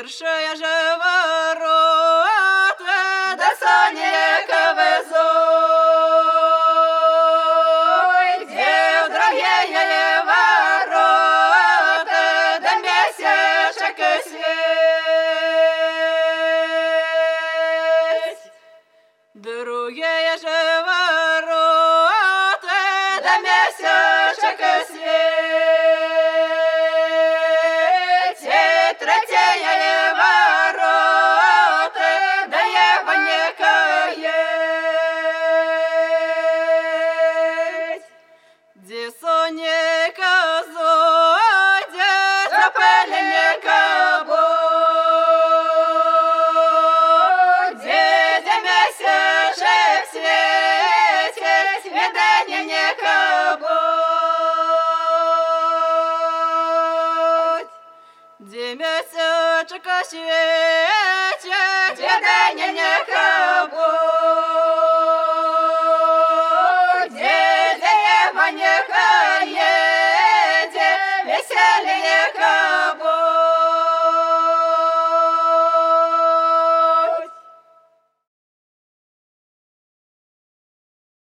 Віршує же ворота, да сонечко везуть, где в другие ворота, да месячек свесть. Другие же ворота, да месячек свесть. Третье ворота, да его не каять. Де сонечко зойдет, запаленника будет, де месячек светит, видание не будет. Де месячек светит, видание не будет, де его не каете, весело.